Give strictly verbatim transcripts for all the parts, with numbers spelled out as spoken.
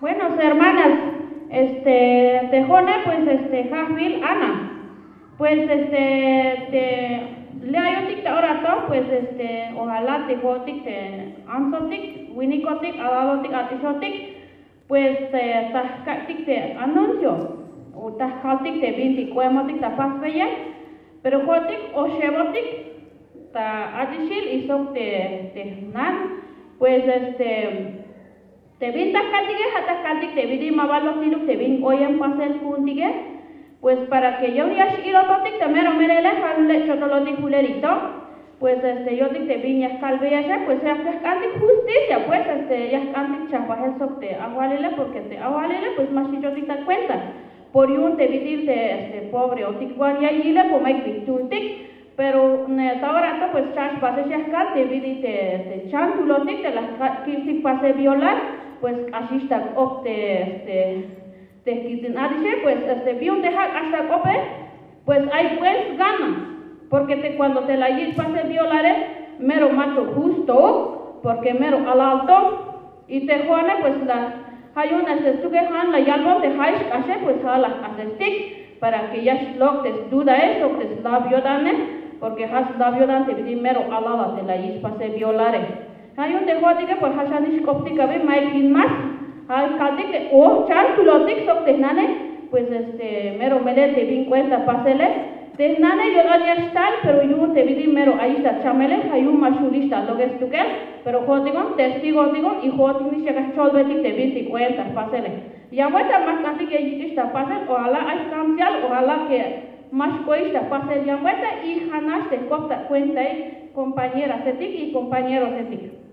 Buenos hermanas, este, tejone, pues, este, Jajvil, Ana, pues, este, te, leayotic, ahora todo, pues, este, ojalá te jotic, te ansotic, winicotic, aladotic, atisotic, pues, te, tascatic, te anuncio, o tascatic, te vinti, cuemotic, ta pasveya, pero jotic, o shevotic, ta atishil, y sok, te, te, nan, pues, este, te vin tascatique, jatascatic, te vin mabalotiluk, te vin oyen pasel puntique, pues para que yo ya shirototic, te mero merele, jalle chotolotic julerito, pues este, yo te vin ya calveya, pues ya cascantic justicia, pues este, ya cascantic chapajel sok te agualele, porque te agualele, pues más chichotic te cuenta, por un te vidir te este, pobre, o tic ya yile, pues me quitultic, pero ahora pues chas pase chascal, te vidi te, te chantulotic, te las kirtik pase violar, pues así está opte este te quitin adiche, pues este vi un deja hasta cope, pues hay pues gana, porque te, cuando te la yis pase violare, mero macho justo, porque mero al alto, y te juane pues la hay una este tu que han la yalbo te haish ashe pues hala asestic, para que ya lo te duda eso, te labio dane, porque has labio dan te vi mero alala te la yis pase violare. Hay un dejo de que pues hasanish coptica ve maikin más al calde que o chan tulotic sok tehnane pues este mero mele te vin cuenta pasele tehnane yo daña estar pero yo te vi mero ahí está chamele hay un mashulista lo que es tu que pero jotigon testigo digo y jotin se que cholbetic te vi cuenta pasele ya muestra más casi que está pasel ojalá hay cambiar ojalá que más coista pasel ya muestra y hanas te copta cuenta y compañera setic y compañero setic.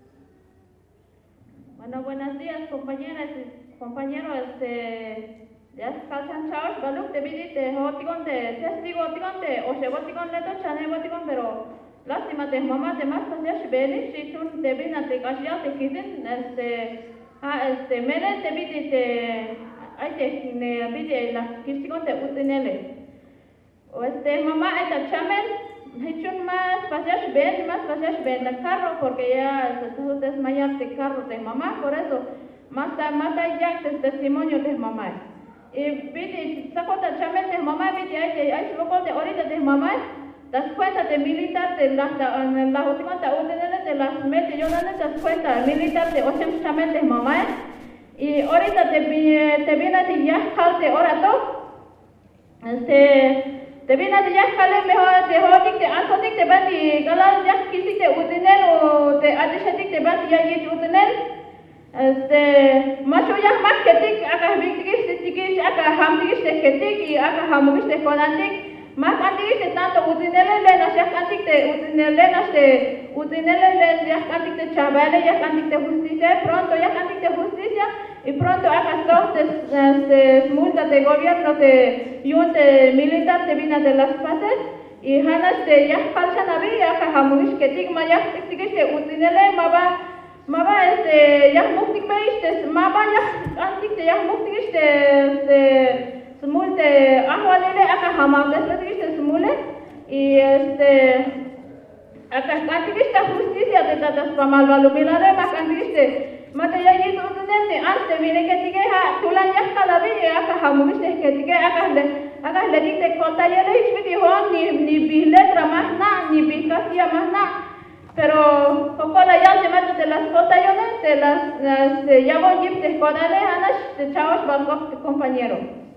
Bueno, buenos días, compañeras y compañeros. Este, ya calzan chavos, baluk, te vidi, te hotigon, te testigo, hotigon, te oshebotigon, leto, chanebotigon, pero lástima, te mamá, te más, pues ya shbeli, si tú te vina, te cashia, te quiten, este, ah, este, mene, te vidi, te, ay, te, ne, vidi, la kistigon, te utinele. O este, mamá, esta chamen, Hechun más, paseas ven, más paseas ven el carro, porque ya se tuvo desmayar de carro de mamá, por eso, más más ya el testimonio de mamá. Y viste, sacó la chamen de mamá, viste, hay hay loco de ahorita de mamá, das cuenta de militar de la la última de las meses, yo no das cuenta, militar de ocho chamen de mamá, y ahorita te te viene de ya calte ahora todo, este te viene de ya jale mejor te hodik te ansodik te bati galal ya kisi te utinel o te adishatik te bati ya yit utinel este macho ya más ketik aka viktigis tikis aka hamdigis te ketik y aka hamugis te konantik más antigis te tanto utinel le nas ya antik te utinel le nas te utinel le ya antik te chabale ya antik te justicia pronto ya antik te justicia y pronto acá todos este multa de gobierno de yun de militar te vina de las pases y hanas de ya falsa navi acá hamuish que tigma ya tigis te utinele maba maba este ya muktik beis maba ya antik te ya muktik este smulte ahwalele acá hamam des smule y este acá antik esta justicia de tatas pamal valumilare más antik mata ya itu tunene ante mine que tige ha tulan ya kala bi aka hamumis que tige aka le aka le tige kota ya le isbiti hon ni ni bi letra más na ni bi casia más na pero pocola ya se mata de las kota yo de las ya voy a ir de kodale anas de chavos balgok compañero.